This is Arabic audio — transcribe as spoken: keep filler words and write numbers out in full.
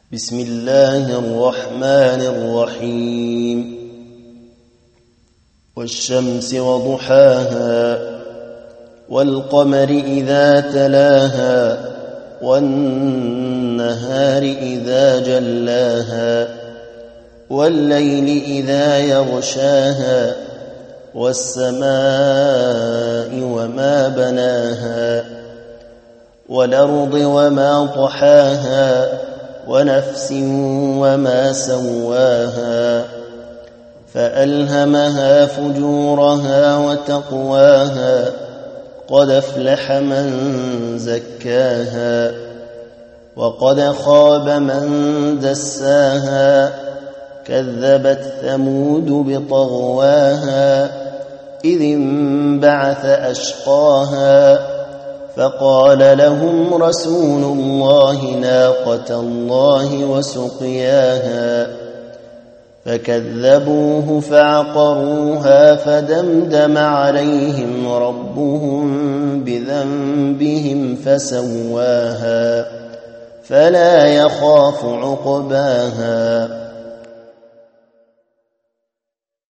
بسم الله الرحمن الرحيم والشمس وضحاها والقمر إذا تلاها والنهار إذا جلاها والليل إذا يغشاها والسماء وما بناها والأرض وما طحاها ونفس وما سواها فألهمها فجورها وتقواها قد أفلح من زكاها وقد خاب من دساها كذبت ثمود بطغواها إذ انبعث أشقاها فقال لهم رسول الله ناقة الله وسقياها فكذبوه فعقروها فدمدم عليهم ربهم بذنبهم فسواها فلا يخاف عقباها